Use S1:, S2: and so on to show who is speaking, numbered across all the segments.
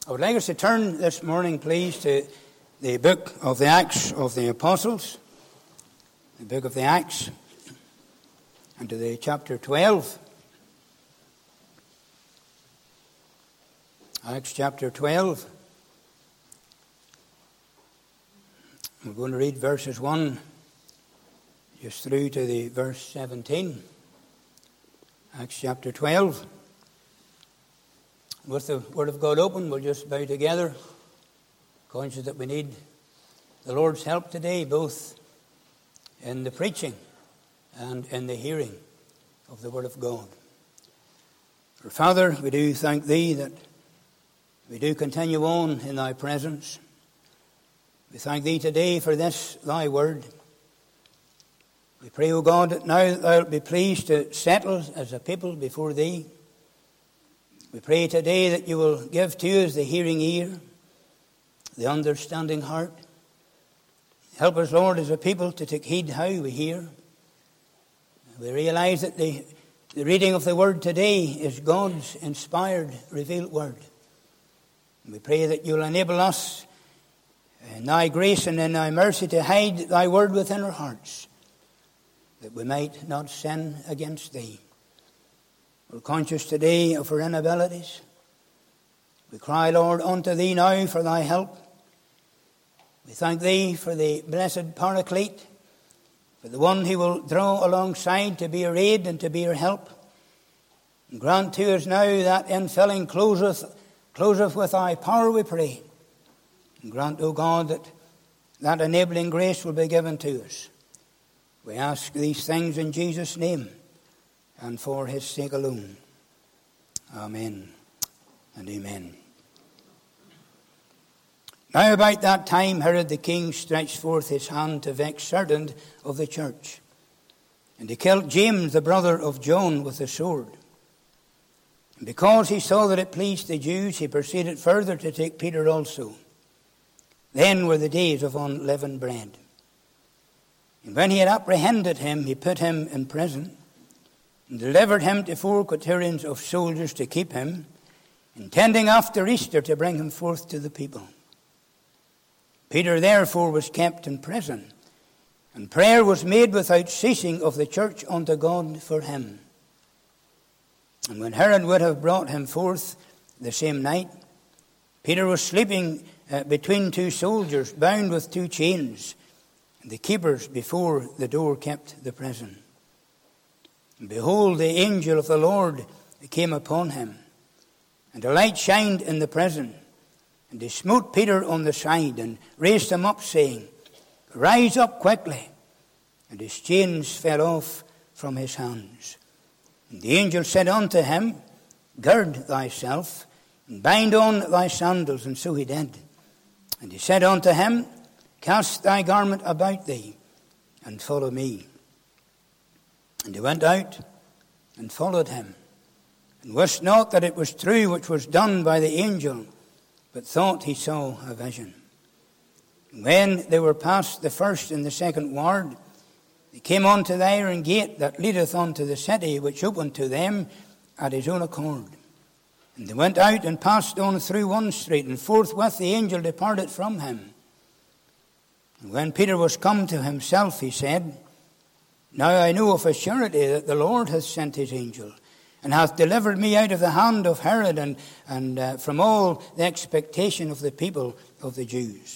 S1: I would like us to turn this morning, please, to the book of the Acts of the Apostles, the book of the Acts, and to the chapter 12. Acts chapter 12. We're going to read verses 1 just through to the verse 17. Acts chapter 12. With the Word of God open, we'll just bow together, conscious that we need the Lord's help today, both in the preaching and in the hearing of the Word of God. Our Father, we do thank Thee that we do continue on in Thy presence. We thank Thee today for this Thy Word. We pray, O God, that now Thou wilt be pleased to settle us as a people before Thee. We pray today that You will give to us the hearing ear, the understanding heart. Help us, Lord, as a people to take heed how we hear. We realize that the reading of the Word today is God's inspired, revealed Word. We pray that You'll enable us in Thy grace and in Thy mercy to hide Thy Word within our hearts, that we might not sin against Thee. We're conscious today of our inabilities. We cry, Lord, unto Thee now for Thy help. We thank Thee for the blessed Paraclete, for the one who will draw alongside to be our aid and to be our help. And grant to us now that infilling closeth with Thy power, we pray. And grant, O God, that enabling grace will be given to us. We ask these things in Jesus' name, and for His sake alone. Amen and amen. Now about that time Herod the king stretched forth his hand to vex certain of the church. And he killed James, the brother of John, with a sword. And because he saw that it pleased the Jews, he proceeded further to take Peter also. Then were the days of unleavened bread. And when he had apprehended him, he put him in prison, and delivered him to 4 quaternions of soldiers to keep him, intending after Easter to bring him forth to the people. Peter therefore was kept in prison, and prayer was made without ceasing of the church unto God for him. And when Herod would have brought him forth the same night, Peter was sleeping between 2 soldiers, bound with 2 chains, and the keepers before the door kept the prison. And behold, the angel of the Lord came upon him, and a light shined in the prison. And he smote Peter on the side, and raised him up, saying, Rise up quickly. And his chains fell off from his hands. And the angel said unto him, Gird thyself, and bind on thy sandals. And so he did. And he said unto him, Cast thy garment about thee, and follow me. And he went out and followed him, and wist not that it was true which was done by the angel, but thought he saw a vision. And when they were past the first and the second ward, they came unto the iron gate that leadeth unto the city, which opened to them at his own accord. And they went out and passed on through one street, and forthwith the angel departed from him. And when Peter was come to himself, he said, Now I know of a surety that the Lord hath sent his angel, and hath delivered me out of the hand of Herod, and from all the expectation of the people of the Jews.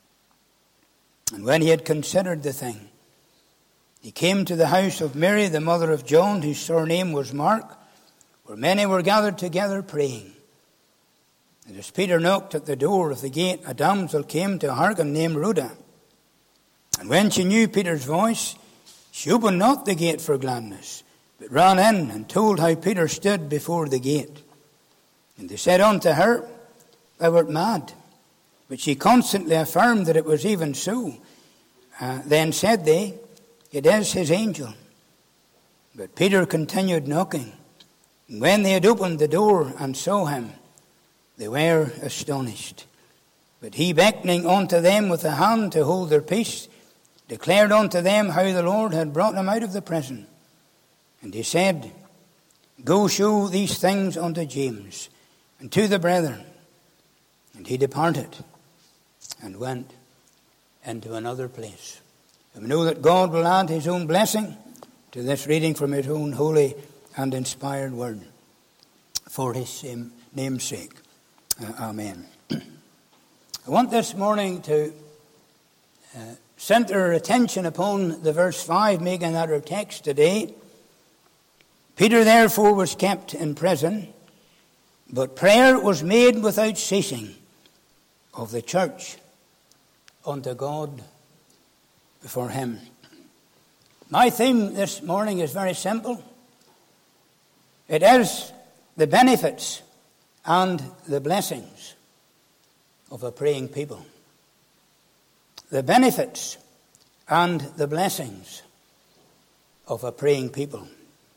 S1: And when he had considered the thing, he came to the house of Mary, the mother of John, whose surname was Mark, where many were gathered together praying. And as Peter knocked at the door of the gate, a damsel came to hearken, named Rhoda. And when she knew Peter's voice, she opened not the gate for gladness, but ran in and told how Peter stood before the gate. And they said unto her, Thou art mad. But she constantly affirmed that it was even so. Then said they, It is his angel. But Peter continued knocking. And when they had opened the door and saw him, they were astonished. But he, beckoning unto them with a hand to hold their peace, declared unto them how the Lord had brought him out of the prison. And he said, Go show these things unto James, and to the brethren. And he departed and went into another place. And we know that God will add his own blessing to this reading from his own holy and inspired word for his name's sake. Amen. I want this morning to center our attention upon the verse 5, making that our text today. Peter therefore was kept in prison, but prayer was made without ceasing of the church unto God for him. My theme this morning is very simple. It is the benefits and the blessings of a praying people. The benefits and the blessings of a praying people.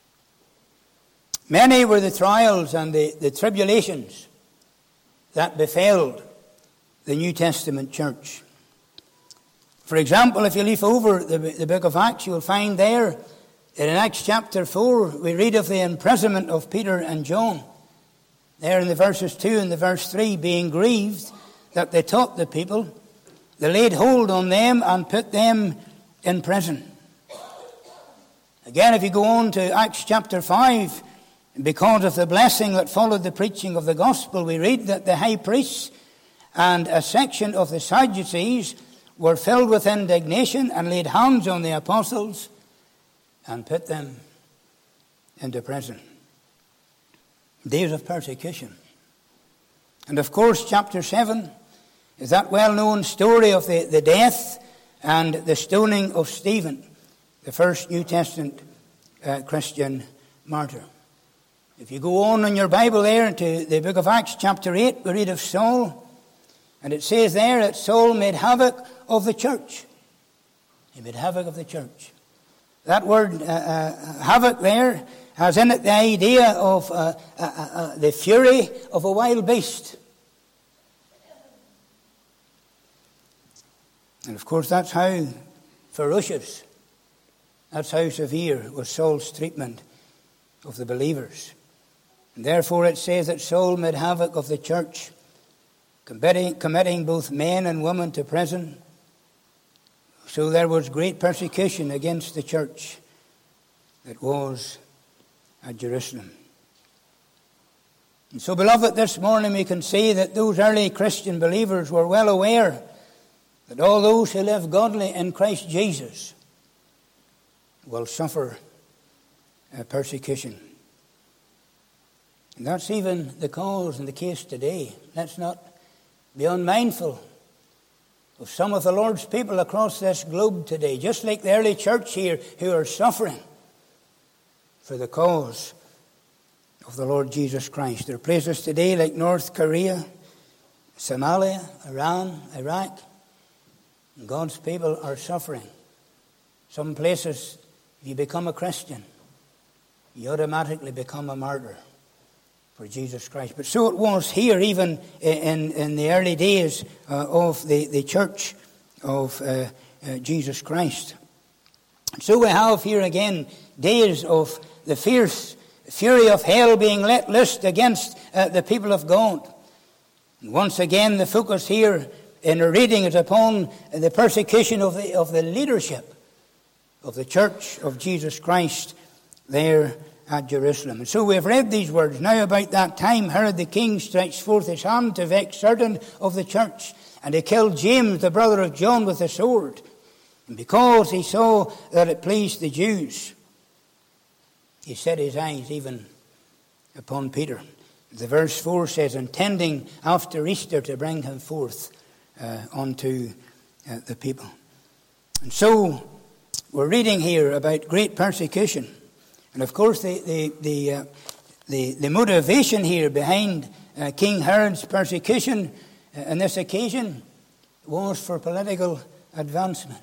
S1: Many were the trials and the tribulations that befell the New Testament church. For example, if you leaf over the book of Acts, you'll find there, in Acts chapter 4, we read of the imprisonment of Peter and John. There in the verses 2 and the verse 3, being grieved that they taught the people, they laid hold on them and put them in prison. Again, if you go on to Acts chapter 5, because of the blessing that followed the preaching of the gospel, we read that the high priests and a section of the Sadducees were filled with indignation and laid hands on the apostles and put them into prison. Days of persecution. And of course, chapter 7 is that well-known story of the death and the stoning of Stephen, the first New Testament Christian martyr. If you go on in your Bible there to the book of Acts chapter 8, we read of Saul. And it says there that Saul made havoc of the church. He made havoc of the church. That word havoc there has in it the idea of the fury of a wild beast. And of course that's how ferocious, that's how severe was Saul's treatment of the believers. And therefore it says that Saul made havoc of the church, committing both men and women to prison. So there was great persecution against the church that was at Jerusalem. And so, beloved, this morning we can see that those early Christian believers were well aware that all those who live godly in Christ Jesus will suffer persecution. And that's even the cause and the case today. Let's not be unmindful of some of the Lord's people across this globe today, just like the early church here, who are suffering for the cause of the Lord Jesus Christ. There are places today like North Korea, Somalia, Iran, Iraq, and God's people are suffering. Some places, if you become a Christian, you automatically become a martyr for Jesus Christ. But so it was here, even in the early days of the church of Jesus Christ. So we have here again days of the fierce fury of hell being let loose against the people of God. And once again, the focus here in our reading is upon the persecution of the leadership of the church of Jesus Christ there at Jerusalem. And so we have read these words. Now about that time Herod the king stretched forth his hand to vex certain of the church, and he killed James the brother of John with a sword. And because he saw that it pleased the Jews, he set his eyes even upon Peter. The verse 4 says, intending after Easter to bring him forth unto the people. And so we're reading here about great persecution. And of course the motivation here behind King Herod's persecution on this occasion was for political advancement.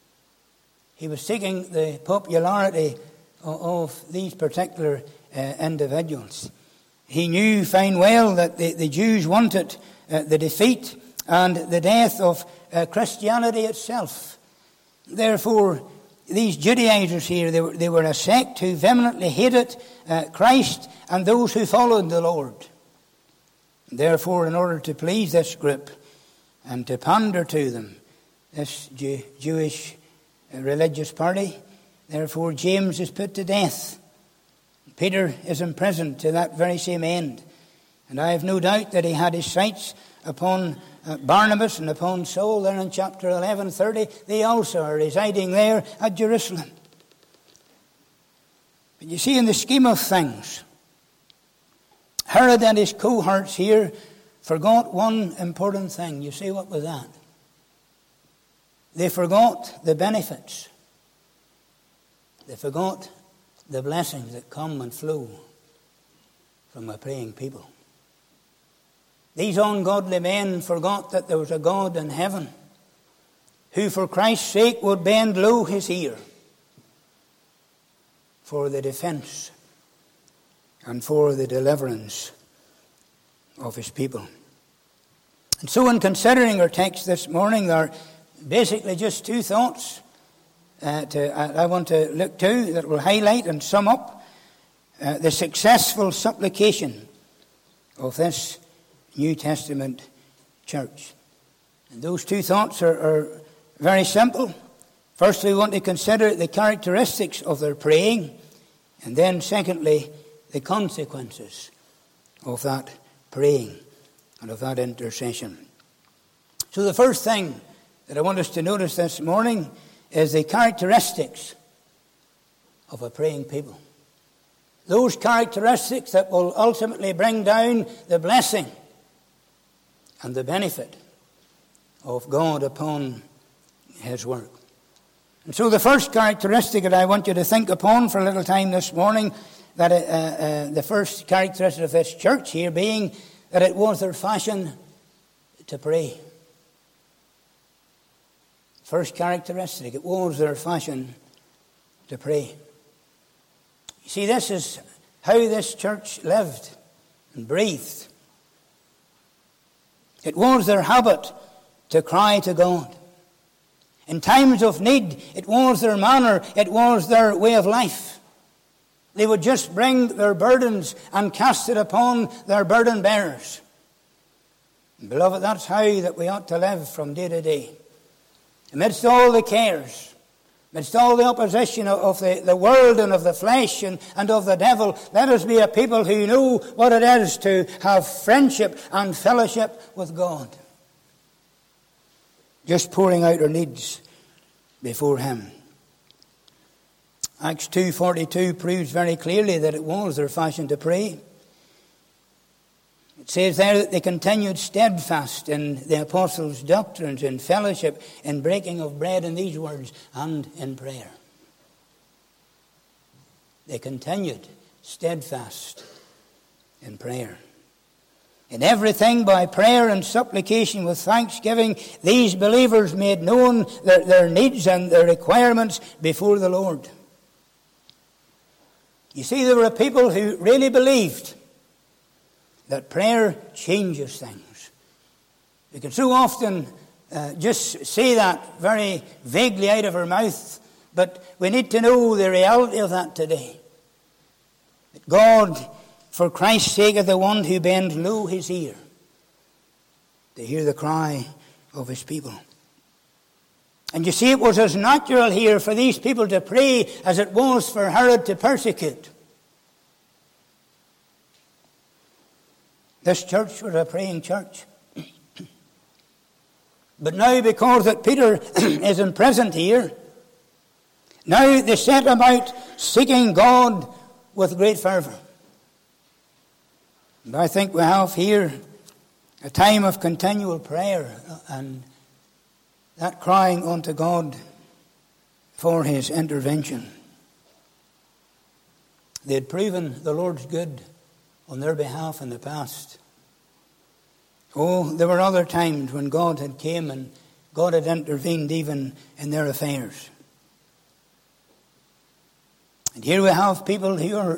S1: He was seeking the popularity of these particular individuals. He knew fine well that the Jews wanted the defeat and the death of Christianity itself. Therefore, these Judaizers here, they were a sect who vehemently hated Christ and those who followed the Lord. Therefore, in order to please this group and to pander to them, this Jewish religious party, therefore James is put to death. Peter is imprisoned to that very same end. And I have no doubt that he had his sights upon Barnabas and upon Saul there in chapter 11:30. They also are residing there at Jerusalem. But you see, in the scheme of things, Herod and his cohorts here forgot one important thing. You see, what was that? They forgot the benefits. They forgot the blessings that come and flow from a praying people. These ungodly men forgot that there was a God in heaven who for Christ's sake would bend low his ear for the defense and for the deliverance of his people. And so in considering our text this morning, there are basically just two thoughts I want to look to that will highlight and sum up the successful supplication of this New Testament church. And those two thoughts are very simple. Firstly, we want to consider the characteristics of their praying, and then secondly, the consequences of that praying and of that intercession. So the first thing that I want us to notice this morning is the characteristics of a praying people. Those characteristics that will ultimately bring down the blessing and the benefit of God upon his work. And so the first characteristic that I want you to think upon for a little time this morning, that the first characteristic of this church here being that it was their fashion to pray. First characteristic, it was their fashion to pray. You see, this is how this church lived and breathed. It was their habit to cry to God. In times of need, it was their manner, it was their way of life. They would just bring their burdens and cast it upon their burden bearers. And beloved, that's how that we ought to live from day to day. Amidst all the cares, amidst all the opposition of the world and of the flesh and of the devil, let us be a people who know what it is to have friendship and fellowship with God. Just pouring out our needs before him. Acts 2:42 proves very clearly that it was their fashion to pray. It says there that they continued steadfast in the apostles' doctrines, in fellowship, in breaking of bread, in these words, and in prayer. They continued steadfast in prayer. In everything, by prayer and supplication with thanksgiving, these believers made known their needs and their requirements before the Lord. You see, there were people who really believed that prayer changes things. We can so often just say that very vaguely out of our mouth, but we need to know the reality of that today. That God, for Christ's sake, is the one who bends low his ear to hear the cry of his people. And you see, it was as natural here for these people to pray as it was for Herod to persecute. This church was a praying church. But now, because that Peter is imprisoned here, now they set about seeking God with great fervour. And I think we have here a time of continual prayer and that crying unto God for his intervention. They had proven the Lord's good on their behalf in the past. Oh, there were other times when God had came and God had intervened even in their affairs. And here we have people who are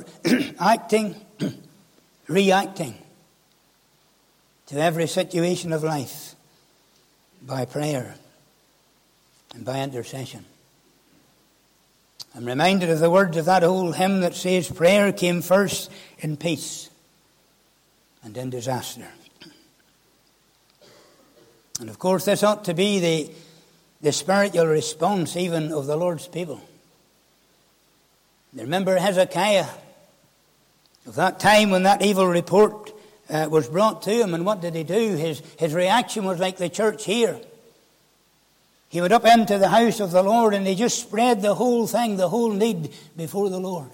S1: reacting to every situation of life by prayer and by intercession. I'm reminded of the words of that old hymn that says, prayer came first in peace and in disaster. And of course, this ought to be the spiritual response even of the Lord's people. Remember Hezekiah, of that time when that evil report was brought to him, and what did he do? His reaction was like the church here. He went up into the house of the Lord and he just spread the whole thing, the whole need before the Lord.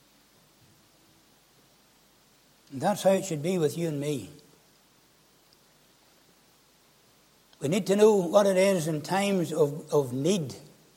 S1: And that's how it should be with you and me. We need to know what it is in times of need.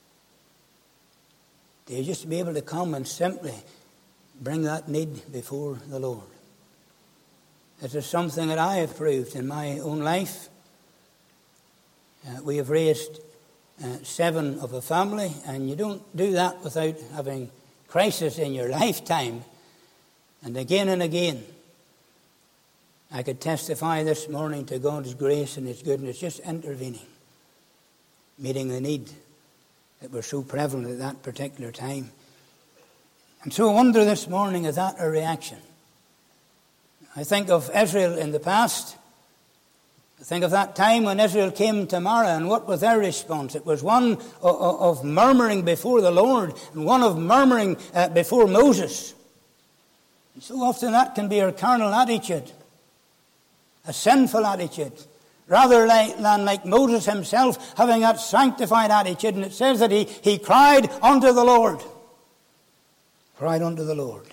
S1: To just be able to come and simply bring that need before the Lord. This is something that I have proved in my own life. We have raised 7 of a family, and you don't do that without having crisis in your lifetime. And again, I could testify this morning to God's grace and His goodness, just intervening, meeting the need that were so prevalent at that particular time. And so I wonder this morning, is that a reaction? I think of Israel in the past. I think of that time when Israel came to Marah, and what was their response? It was one of murmuring before the Lord, and one of murmuring before Moses. And so often that can be our carnal attitude, a sinful attitude, rather than like Moses himself having that sanctified attitude. And it says that he cried unto the Lord. Cried unto the Lord.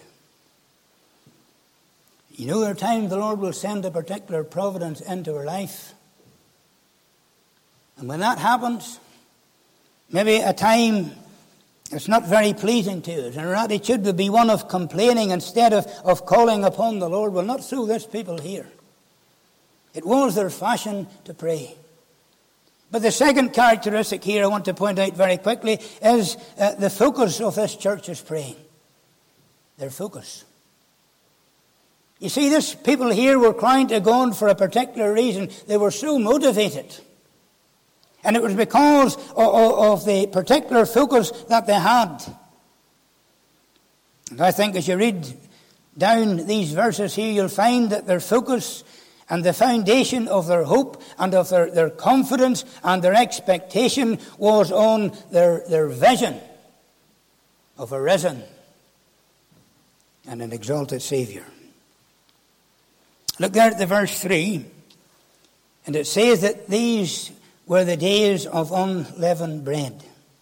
S1: You know, there are times the Lord will send a particular providence into our life. And when that happens, maybe a time that's not very pleasing to us, and our attitude would be one of complaining instead of calling upon the Lord. Well, not so this people here. It was their fashion to pray. But the second characteristic here I want to point out very quickly is the focus of this church's praying. Their focus. You see, this people here were crying to God for a particular reason. They were so motivated. And it was because of the particular focus that they had. And I think as you read down these verses here, you'll find that their focus and the foundation of their hope and of their confidence and their expectation was on their vision of a risen and an exalted Saviour. Look there at the verse 3, and it says that these were the days of unleavened bread.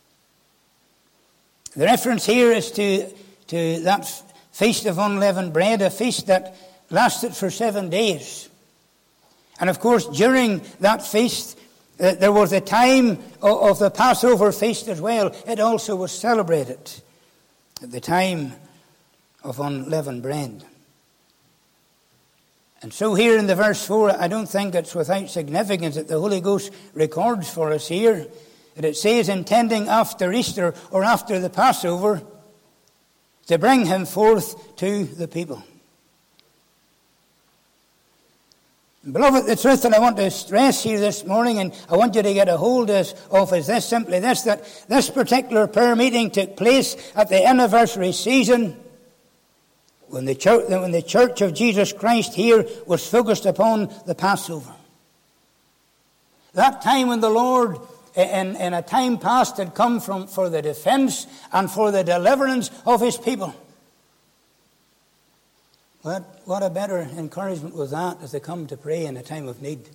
S1: The reference here is to that feast of unleavened bread, a feast that lasted for 7 days. And of course, during that feast, there was a time of the Passover feast as well. It also was celebrated at the time of unleavened bread. And so here in the verse 4, I don't think it's without significance that the Holy Ghost records for us here that it says, intending after Easter or after the Passover to bring him forth to the people. Beloved, the truth that I want to stress here this morning, and I want you to get a hold of is this, simply this, that this particular prayer meeting took place at the anniversary season when the church of Jesus Christ here was focused upon the Passover. That time when the Lord, in a time past, had come for the defense and for the deliverance of his people. What a better encouragement was that as they come to pray in a time of need.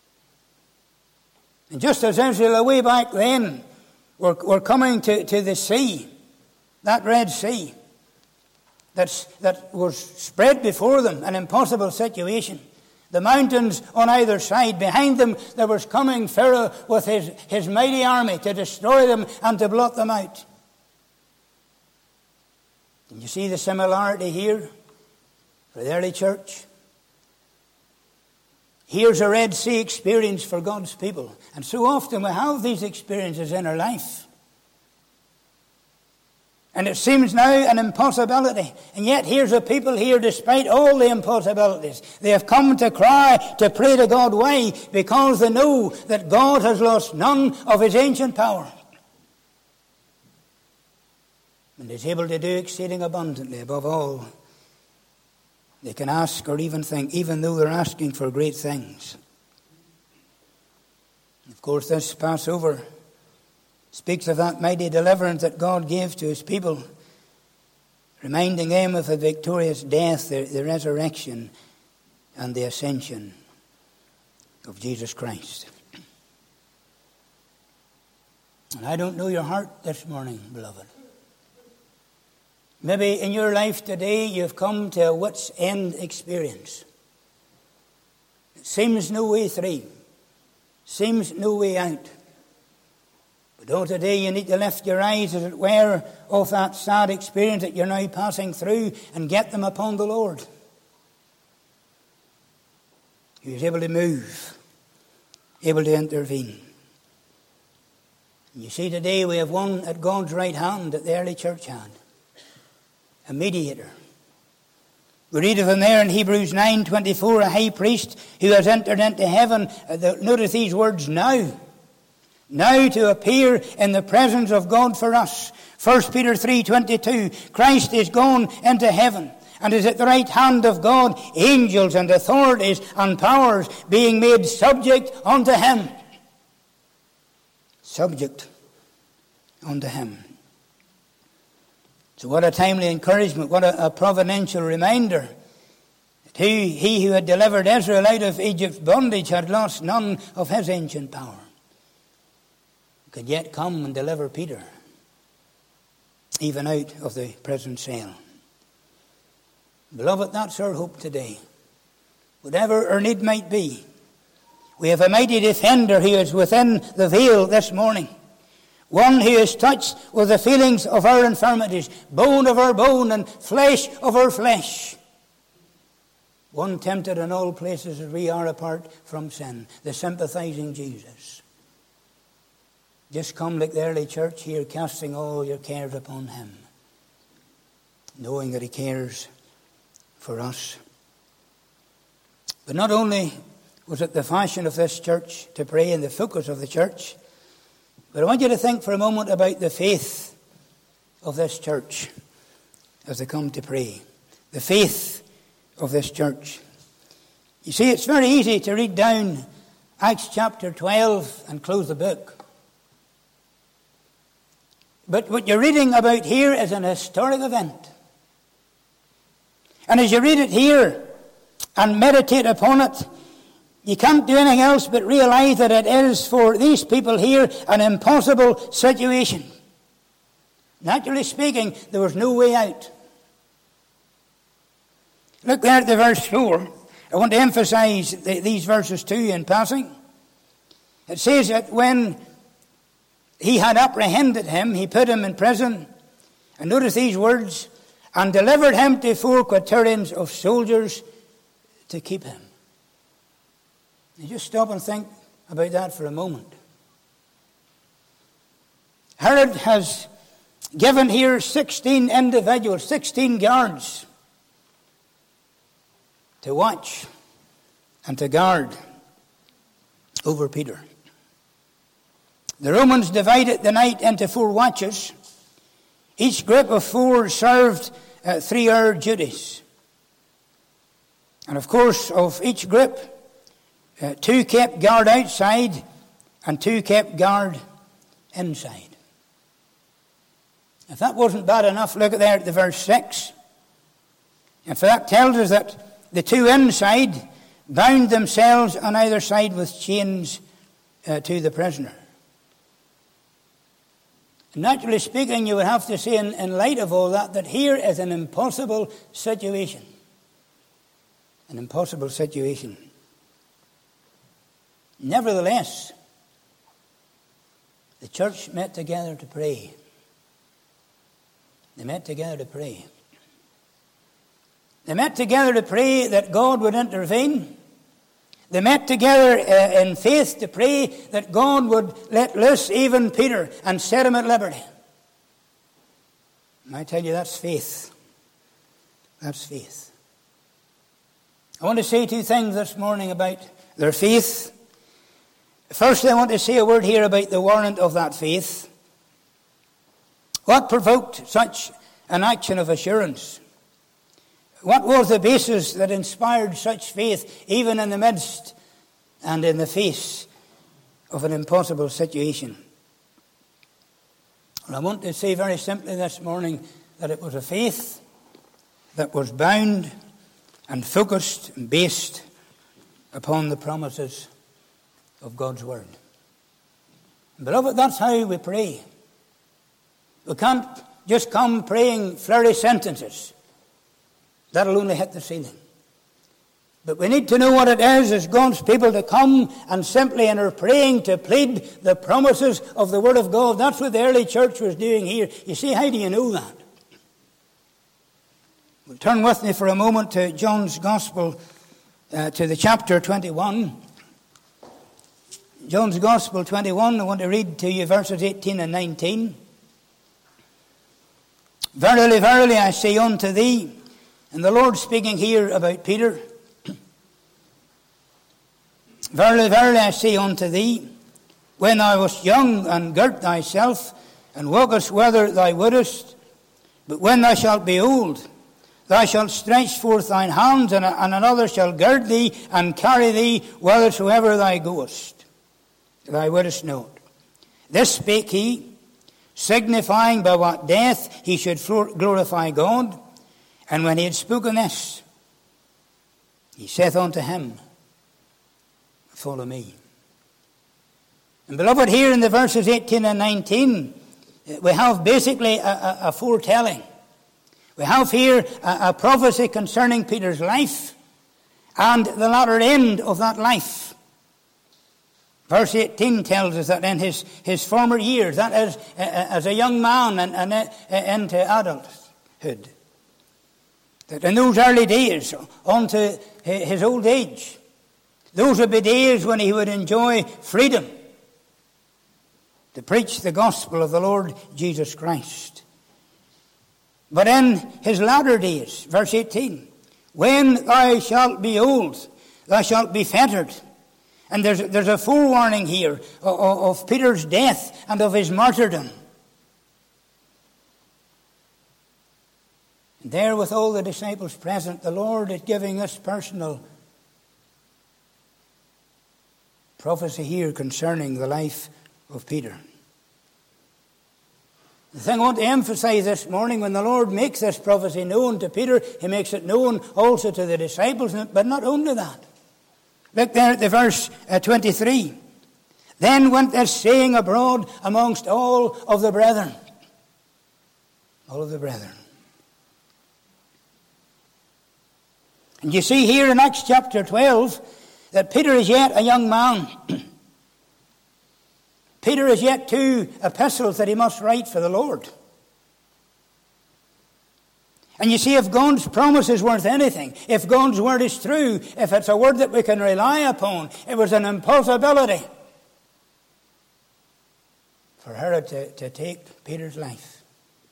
S1: And just as Israel way back then were coming to the sea, that Red Sea, that was spread before them, an impossible situation. The mountains on either side. Behind them there was coming Pharaoh with his mighty army to destroy them and to blot them out. Can you see the similarity here for the early church? Here's a Red Sea experience for God's people. And so often we have these experiences in our life. And it seems now an impossibility. And yet here's a people here, despite all the impossibilities, they have come to cry, to pray to God. Why? Because they know that God has lost none of his ancient power. And is able to do exceeding abundantly above all they can ask or even think, even though they're asking for great things. Of course, this Passover speaks of that mighty deliverance that God gave to his people, reminding them of the victorious death, the resurrection, and the ascension of Jesus Christ. And I don't know your heart this morning, beloved. Maybe in your life today you've come to a wit's end experience. It seems no way through. Seems no way out. But oh, today you need to lift your eyes, as it were, off that sad experience that you're now passing through and get them upon the Lord, who is able to move, able to intervene. And you see, today we have one at God's right hand that the early church had, a mediator. We read of him there in Hebrews 9:24, a high priest who has entered into heaven. Notice these words, now. Now to appear in the presence of God for us. 1 Peter 3:22, Christ is gone into heaven and is at the right hand of God, angels and authorities and powers being made subject unto him. Subject unto him. So what a timely encouragement, what a providential reminder that he who had delivered Israel out of Egypt's bondage had lost none of his ancient power. He could yet come and deliver Peter, even out of the prison cell. Beloved, that's our hope today. Whatever our need might be, we have a mighty defender who is within the veil this morning. One who is touched with the feelings of our infirmities, bone of our bone and flesh of our flesh. One tempted in all places as we are apart from sin, the sympathizing Jesus. Just come like the early church here, casting all your cares upon him, knowing that he cares for us. But not only was it the fashion of this church to pray and the focus of the church, but I want you to think for a moment about the faith of this church as they come to pray. The faith of this church. You see, it's very easy to read down Acts chapter 12 and close the book. But what you're reading about here is an historic event. And as you read it here and meditate upon it, you can't do anything else but realize that it is for these people here an impossible situation. Naturally speaking, there was no way out. Look there at the verse 4. I want to emphasize these verses to you in passing. It says that when he had apprehended him, he put him in prison. And notice these words, and delivered him to 4 quaternions of soldiers to keep him. You just stop and think about that for a moment. Herod has given here 16 individuals, 16 guards to watch and to guard over Peter. The Romans divided the night into 4 watches. Each group of 4 served 3-hour duties. And of course, of each group, 2 kept guard outside and 2 kept guard inside. If that wasn't bad enough, look at there at the verse 6. And for that tells us that the 2 inside bound themselves on either side with chains to the prisoner. Naturally speaking, you would have to say in light of all that here is an impossible situation. An impossible situation. Nevertheless, the church met together to pray. They met together to pray. They met together to pray that God would intervene. They met together in faith to pray that God would let loose even Peter and set him at liberty. And I tell you, that's faith. That's faith. I want to say 2 things this morning about their faith. First, I want to say a word here about the warrant of that faith. What provoked such an action of assurance? What was the basis that inspired such faith, even in the midst and in the face of an impossible situation. And I want to say very simply this morning that it was a faith that was bound and focused and based upon the promises of God's Word. And beloved, that's how we pray. We can't just come praying flurry sentences. That'll only hit the ceiling. But we need to know what it is as God's people to come and simply in our praying to plead the promises of the Word of God. That's what the early church was doing here. You see, how do you know that? Well, turn with me for a moment to John's Gospel, to the chapter 21. John's Gospel 21, I want to read to you verses 18 and 19. Verily, verily, I say unto thee, and the Lord speaking here about Peter, verily, verily, I say unto thee, when thou wast young, and girt thyself, and walkest whither thou wouldest, but when thou shalt be old, thou shalt stretch forth thine hands, and another shall gird thee, and carry thee whithersoever thou goest. Thou wouldest not. This spake he, signifying by what death he should glorify God. And when he had spoken this, he saith unto him, follow me. And beloved, here in the verses 18 and 19, we have basically a foretelling. We have here a prophecy concerning Peter's life and the latter end of that life. Verse 18 tells us that in his former years, that is, as a young man and into adulthood, that in those early days, unto his old age, those would be days when he would enjoy freedom to preach the gospel of the Lord Jesus Christ. But in his latter days, verse 18, when thou shalt be old, thou shalt be fettered. And there's a forewarning here of Peter's death and of his martyrdom. And there with all the disciples present, the Lord is giving this personal prophecy here concerning the life of Peter. The thing I want to emphasize this morning, when the Lord makes this prophecy known to Peter, he makes it known also to the disciples, but not only that. Look there at the verse 23. Then went this saying abroad amongst all of the brethren. All of the brethren. And you see here in Acts chapter 12 that Peter is yet a young man. Peter has yet 2 epistles that he must write for the Lord. And you see, if God's promise is worth anything, if God's word is true, if it's a word that we can rely upon, it was an impossibility for Herod to take Peter's life.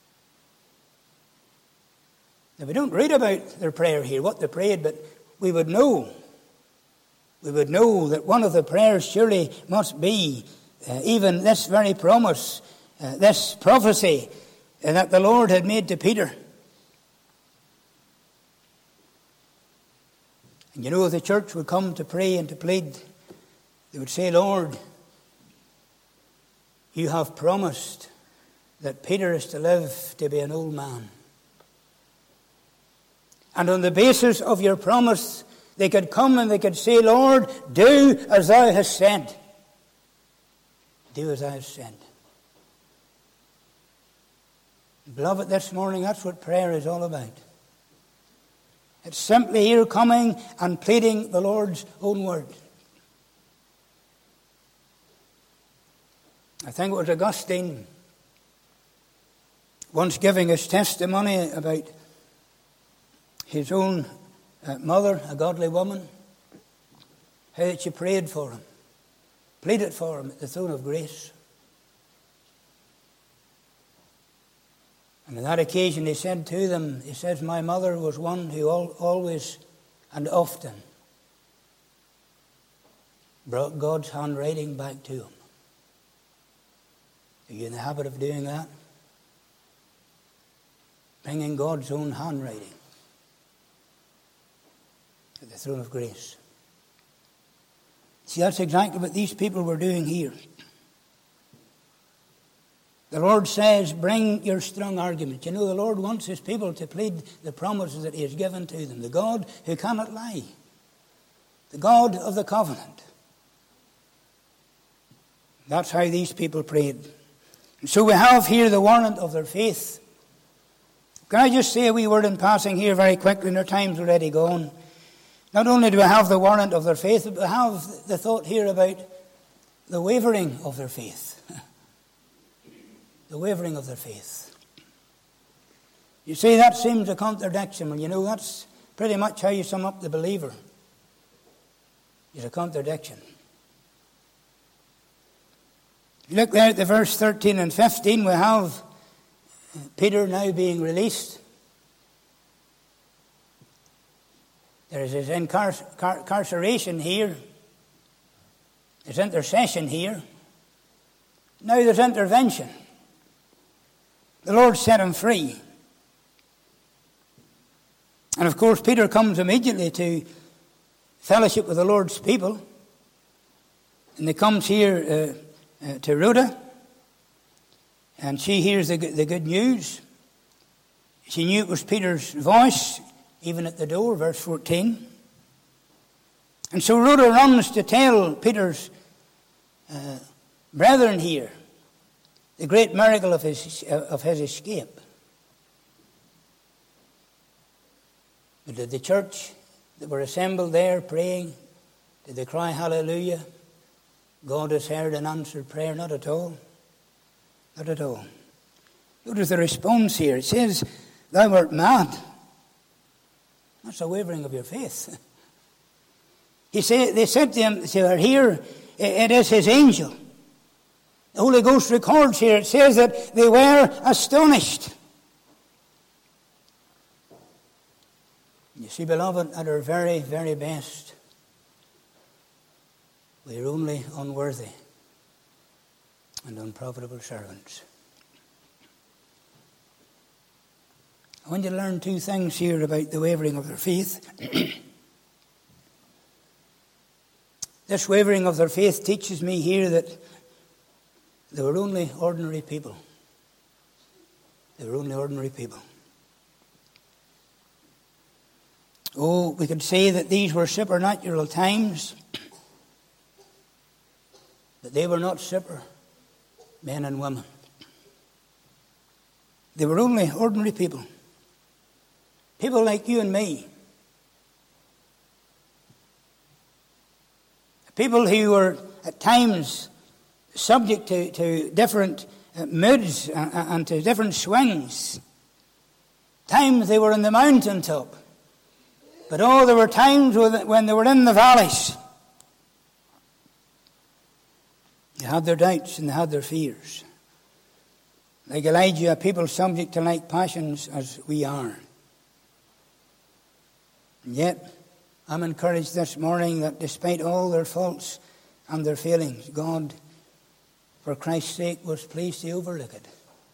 S1: Now, we don't read about their prayer here, what they prayed, but we would know that one of the prayers surely must be even this very promise, this prophecy that the Lord had made to Peter. And you know, if the church would come to pray and to plead, they would say, Lord, you have promised that Peter is to live to be an old man. And on the basis of your promise, they could come and they could say, Lord, do as thou hast said. Do as thou hast said. Beloved, this morning, that's what prayer is all about. It's simply here coming and pleading the Lord's own word. I think it was Augustine once giving his testimony about his own mother, a godly woman, how that she prayed for him, pleaded for him at the throne of grace. And on that occasion he said to them, he says, my mother was one who always and often brought God's handwriting back to him. Are you in the habit of doing that? Bringing God's own handwriting at the throne of grace. See, that's exactly what these people were doing here. The Lord says, bring your strong argument. You know, the Lord wants his people to plead the promises that he has given to them. The God who cannot lie. The God of the covenant. That's how these people prayed. And so we have here the warrant of their faith. Can I just say a wee word in passing here very quickly, and our time's already gone. Not only do we have the warrant of their faith, but we have the thought here about the wavering of their faith. The wavering of their faith. You see, that seems a contradiction. Well, you know, that's pretty much how you sum up the believer. It's a contradiction. You look there at the verse 13 and 15, we have Peter now being released. There is his incarceration here. There's intercession here. Now there's intervention. The Lord set him free. And of course, Peter comes immediately to fellowship with the Lord's people. And he comes here to Rhoda. And she hears the good news. She knew it was Peter's voice, even at the door, verse 14. And so Rhoda runs to tell Peter's brethren here the great miracle of his escape. But did the church that were assembled there praying, did they cry hallelujah? God has heard and answered prayer? Not at all. Not at all. Notice the response here. It says, thou art mad. That's a wavering of your faith. They said to him, they were here, it is his angel. The Holy Ghost records here, it says that they were astonished. You see, beloved, at our very, very best, we are only unworthy and unprofitable servants. I want you to learn two things here about the wavering of their faith. This wavering of their faith teaches me here that they were only ordinary people. They were only ordinary people. Oh, we could say that these were supernatural times, but they were not super men and women. They were only ordinary people. People like you and me. People who were at times subject to different moods and to different swings. Times they were on the mountaintop. But there were times when they were in the valleys. They had their doubts and they had their fears. Like Elijah, a people subject to like passions as we are. And yet, I'm encouraged this morning that despite all their faults and their failings, God, for Christ's sake, was pleased to overlook it.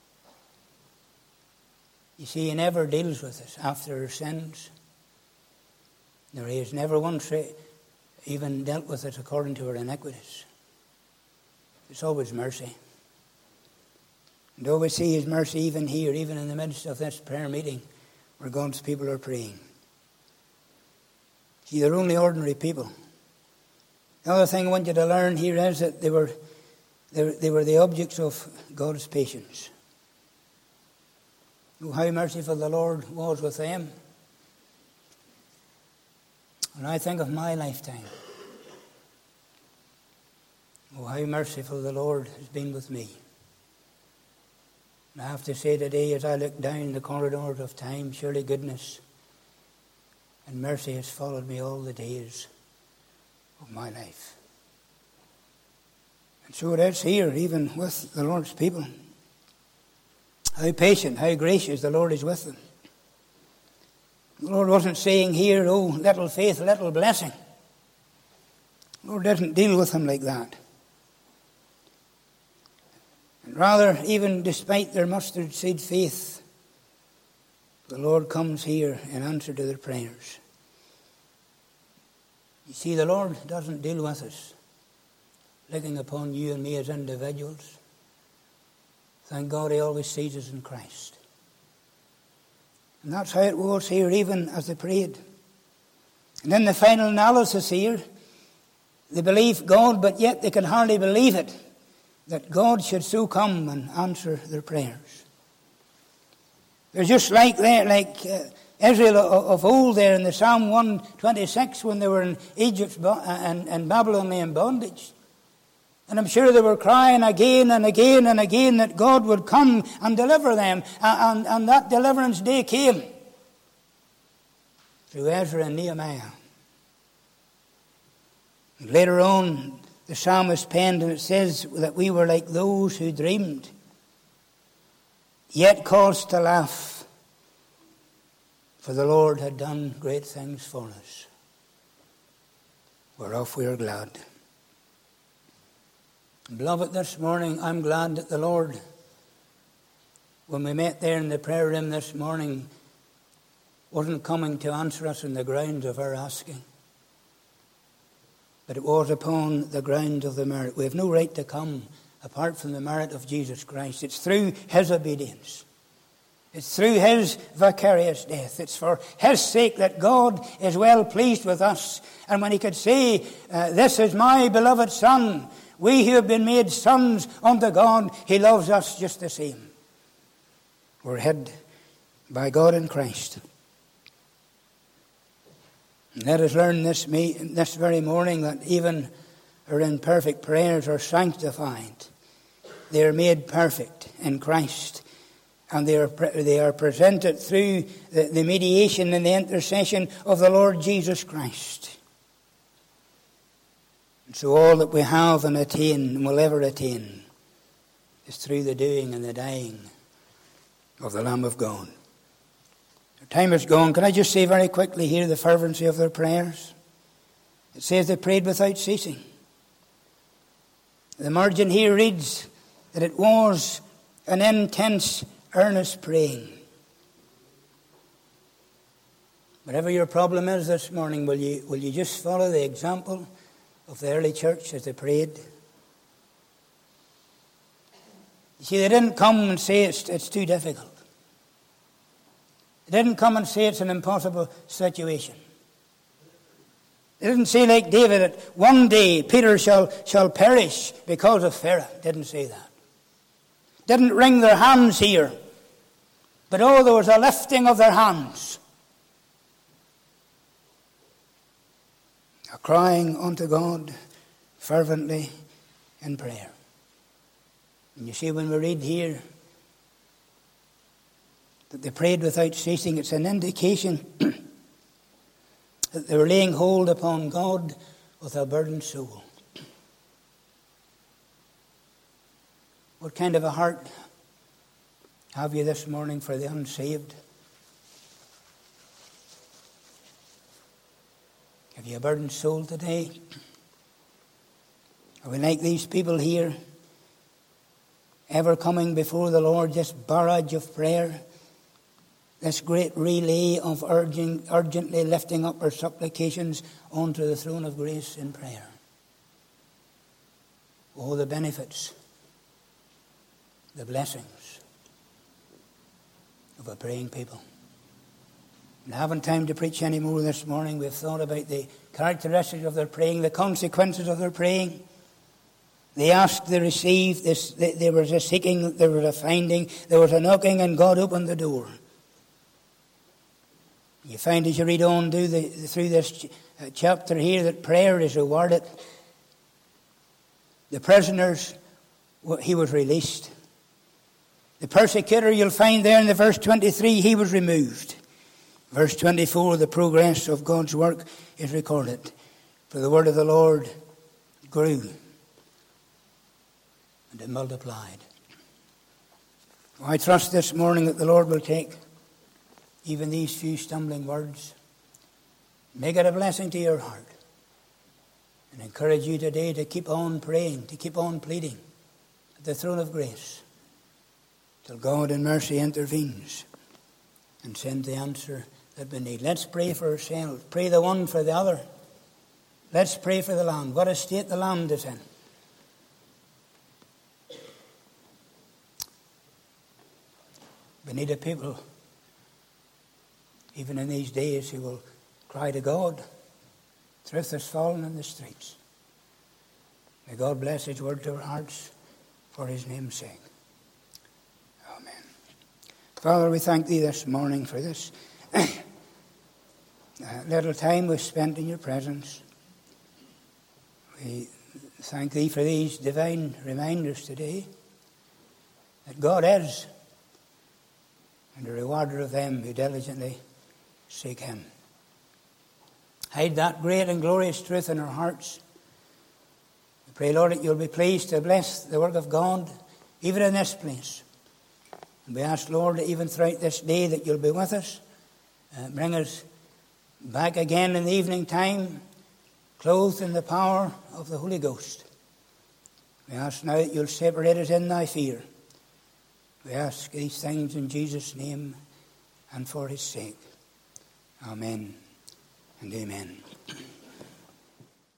S1: You see, he never deals with us after our sins. Nor he has never once even dealt with us according to our iniquities. It's always mercy. And we see his mercy even here, even in the midst of this prayer meeting where God's people are praying. See, they're only ordinary people. The other thing I want you to learn here is that they were the objects of God's patience. Oh, how merciful the Lord was with them. When I think of my lifetime, oh, how merciful the Lord has been with me. And I have to say today, as I look down the corridors of time, surely goodness and mercy has followed me all the days of my life. And so it is here, even with the Lord's people. How patient, how gracious the Lord is with them. The Lord wasn't saying here, oh, little faith, little blessing. The Lord doesn't deal with them like that. And rather, even despite their mustard seed faith, the Lord comes here in answer to their prayers. You see, the Lord doesn't deal with us looking upon you and me as individuals. Thank God He always sees us in Christ. And that's how it was here, even as they prayed. And then the final analysis here, they believe God, but yet they can hardly believe it, that God should so come and answer their prayers. They're just like Israel of old there in the Psalm 126 when they were in Egypt and Babylonian bondage. And I'm sure they were crying again and again and again that God would come and deliver them. And that deliverance day came through Ezra and Nehemiah. And later on, the psalmist penned, and it says that we were like those who dreamed, yet caused to laugh, for the Lord had done great things for us, whereof we are glad. Beloved, this morning I'm glad that the Lord, when we met there in the prayer room this morning, wasn't coming to answer us on the grounds of our asking, but it was upon the ground of the merit. We have no right to come apart from the merit of Jesus Christ. It's through His obedience. It's through His vicarious death. It's for His sake that God is well pleased with us. And when He could say, this is my beloved Son, we who have been made sons unto God, He loves us just the same. We're hid by God in Christ. And let us learn this very morning that even our imperfect prayers are sanctified. They are made perfect in Christ. And they are presented through the mediation and the intercession of the Lord Jesus Christ. And so all that we have and attain and will ever attain is through the doing and the dying of the Lamb of God. Our time is gone. Can I just say very quickly here the fervency of their prayers? It says they prayed without ceasing. The margin here reads that it was an intense, earnest praying. Whatever your problem is this morning, will you just follow the example of the early church as they prayed? You see, they didn't come and say it's too difficult. They didn't come and say it's an impossible situation. They didn't say like David that one day Peter shall perish because of Pharaoh. Didn't say that. Didn't wring their hands here. But there was a lifting of their hands. A crying unto God fervently in prayer. And you see, when we read here that they prayed without ceasing, it's an indication that they were laying hold upon God with a burdened soul. What kind of a heart have you this morning for the unsaved? Have you a burdened soul today? Are we like these people here, ever coming before the Lord, this barrage of prayer, this great relay of urgently lifting up our supplications onto the throne of grace in prayer? Oh, the benefits, the blessings of a praying people. I haven't time to preach any more this morning. We've thought about the characteristics of their praying, the consequences of their praying. They asked, they received. There was a seeking, there was a finding, there was a knocking, and God opened the door. You find as you read on through this chapter here that prayer is rewarded. The prisoners, he was released. The persecutor, you'll find there in the verse 23, he was removed. Verse 24, the progress of God's work is recorded. For the word of the Lord grew and it multiplied. I trust this morning that the Lord will take even these few stumbling words, make it a blessing to your heart, and encourage you today to keep on praying, to keep on pleading at the throne of grace till God in mercy intervenes and sends the answer that we need. Let's pray for ourselves. Pray the one for the other. Let's pray for the land. What a state the land is in. We need a people, even in these days, who will cry to God. Truth has fallen in the streets. May God bless His word to our hearts for His name's sake. Amen. Father, we thank Thee this morning for this little time we've spent in Your presence. We thank Thee for these divine reminders today that God is, and the rewarder of them who diligently seek Him. Hide that great and glorious truth in our hearts. We pray, Lord, that You'll be pleased to bless the work of God, even in this place. And we ask, Lord, that even throughout this day that You'll be with us. Bring us back again in the evening time, clothed in the power of the Holy Ghost. We ask now that You'll separate us in Thy fear. We ask these things in Jesus' name and for His sake. Amen and amen.